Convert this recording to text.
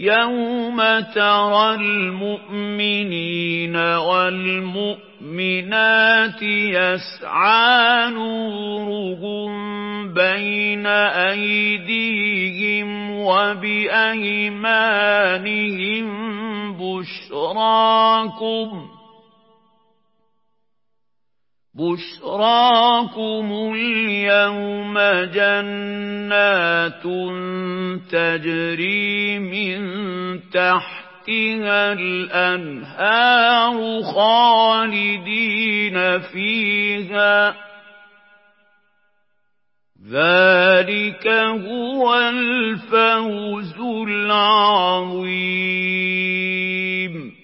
يَوْمَ تَرَى الْمُؤْمِنِينَ وَالْمُؤْمِنَاتِ يَسْعَىٰ نُورُهُم بَيْنَ أَيْدِيهِمْ وَبِأَيْمَانِهِم بُشْرَاكُمُ الْيَوْمَ جَنَّاتٌ تَجْرِي مِن تَحْتِهَا الْأَنْهَارُ خَالِدِينَ فِيهَا ۚ ذَٰلِكَ هُوَ الْفَوْزُ الْعَظِيمُ.